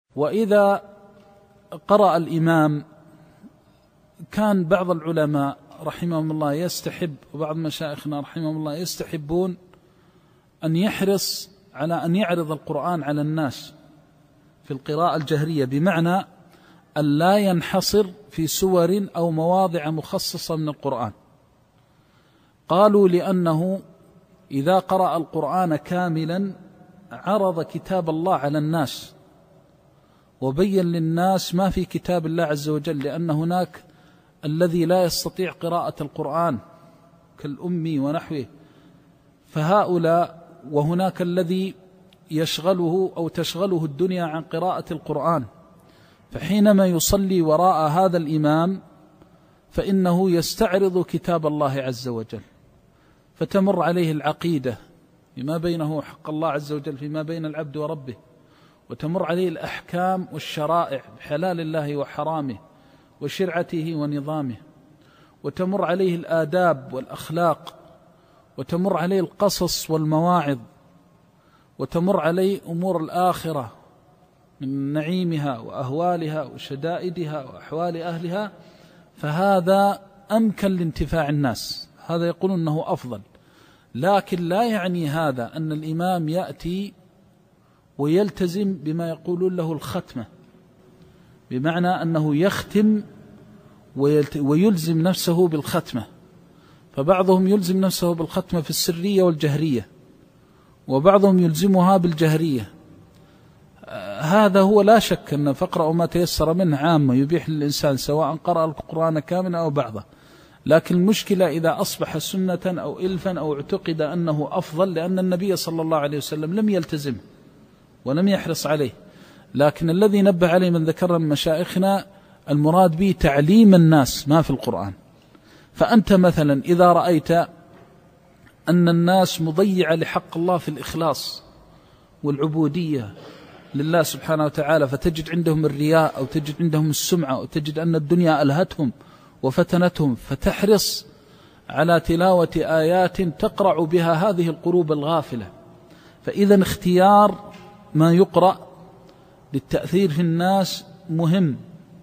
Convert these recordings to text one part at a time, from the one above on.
وإذا قرأ الإمام كان بعض العلماء رحمهم الله يستحب، وبعض مشايخنا رحمهم الله يستحبون أن يحرص على أن يعرض القرآن على الناس في القراءة الجهرية، بمعنى أن لا ينحصر في سور أو مواضع مخصصة من القرآن. قالوا لأنه إذا قرأ القرآن كاملا عرض كتاب الله على الناس وبين للناس ما في كتاب الله عز وجل، لأن هناك الذي لا يستطيع قراءة القرآن كالأمي ونحوه، فهؤلاء، وهناك الذي يشغله أو تشغله الدنيا عن قراءة القرآن، فحينما يصلي وراء هذا الإمام فإنه يستعرض كتاب الله عز وجل، فتمر عليه العقيدة فيما بينه حق الله عز وجل فيما بين العبد وربه، وتمر عليه الأحكام والشرائع بحلال الله وحرامه وشرعته ونظامه، وتمر عليه الآداب والأخلاق، وتمر عليه القصص والمواعظ، وتمر عليه أمور الآخرة من نعيمها وأهوالها وشدائدها وأحوال أهلها، فهذا أمكن لانتفاع الناس، هذا يقول أنه أفضل. لكن لا يعني هذا أن الإمام يأتي ويلتزم بما يقولون له الختمة، بمعنى أنه يختم ويلزم نفسه بالختمة، فبعضهم يلزم نفسه بالختمة في السرية والجهرية، وبعضهم يلزمها بالجهرية. هذا هو لا شك أن فقرأ ما تيسر منه عامة يبيح للإنسان سواء قرأ القرآن كاملا أو بعضه، لكن المشكلة إذا أصبح سنة أو إلفا أو اعتقد أنه أفضل، لأن النبي صلى الله عليه وسلم لم يلتزم ولم يحرص عليه. لكن الذي نبه عليه من ذكر من مشايخنا المراد به تعليم الناس ما في القرآن. فأنت مثلا إذا رأيت أن الناس مضيعة لحق الله في الإخلاص والعبودية لله سبحانه وتعالى، فتجد عندهم الرياء أو تجد عندهم السمعة أو تجد أن الدنيا ألهتهم وفتنتهم، فتحرص على تلاوة آيات تقرع بها هذه القلوب الغافلة. فإذا اختيار ما يقرأ للتأثير في الناس مهم،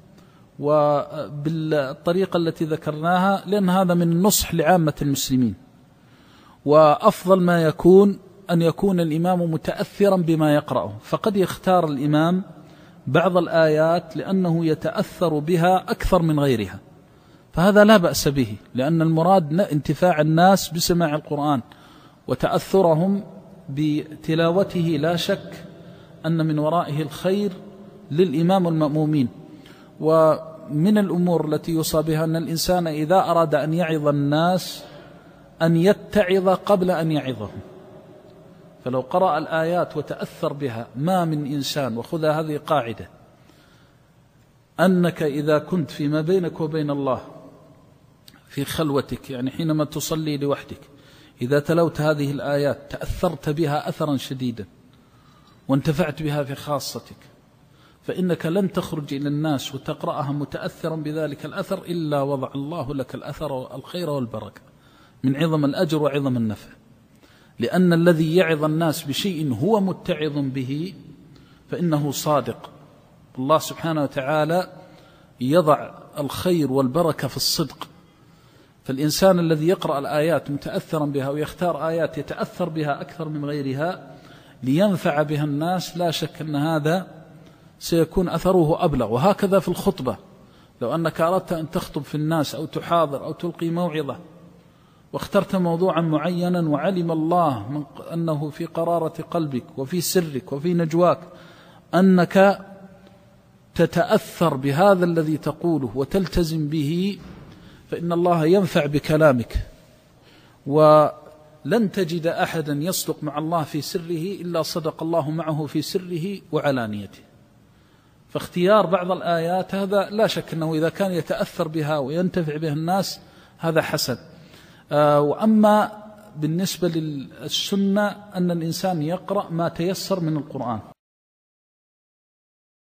وبالطريقة التي ذكرناها، لأن هذا من النصح لعامة المسلمين. وأفضل ما يكون أن يكون الإمام متأثرا بما يقرأه، فقد يختار الإمام بعض الآيات لأنه يتأثر بها أكثر من غيرها، فهذا لا بأس به، لأن المراد انتفاع الناس بسماع القرآن وتأثرهم بتلاوته. لا شك أن من ورائه الخير للإمام والمأمومين. ومن الأمور التي يوصى بها أن الإنسان إذا أراد أن يعظ الناس أن يتعظ قبل أن يعظهم، فلو قرأ الآيات وتأثر بها ما من إنسان، وخذ هذه قاعدة، أنك إذا كنت فيما بينك وبين الله في خلوتك، يعني حينما تصلي لوحدك، إذا تلوت هذه الآيات تأثرت بها أثرا شديدا وانتفعت بها في خاصتك، فإنك لن تخرج إلى الناس وتقرأها متأثرا بذلك الأثر إلا وضع الله لك الأثر والخير والبركة من عظم الأجر وعظم النفع. لأن الذي يعظ الناس بشيء هو متعظ به فإنه صادق. الله سبحانه وتعالى يضع الخير والبركة في الصدق، فالإنسان الذي يقرأ الآيات متأثرا بها ويختار آيات يتأثر بها أكثر من غيرها لينفع بها الناس، لا شك أن هذا سيكون أثره أبلغ. وهكذا في الخطبة، لو أنك أردت أن تخطب في الناس أو تحاضر أو تلقي موعظة واخترت موضوعا معينا وعلم الله أنه في قرارة قلبك وفي سرك وفي نجواك أنك تتأثر بهذا الذي تقوله وتلتزم به، فإن الله ينفع بكلامك، ولن تجد أحدا يصدق مع الله في سره إلا صدق الله معه في سره وعلانيته. فاختيار بعض الآيات هذا لا شك أنه إذا كان يتأثر بها وينتفع بها الناس هذا حسن. وأما بالنسبة للسنة أن الإنسان يقرأ ما تيسر من القرآن.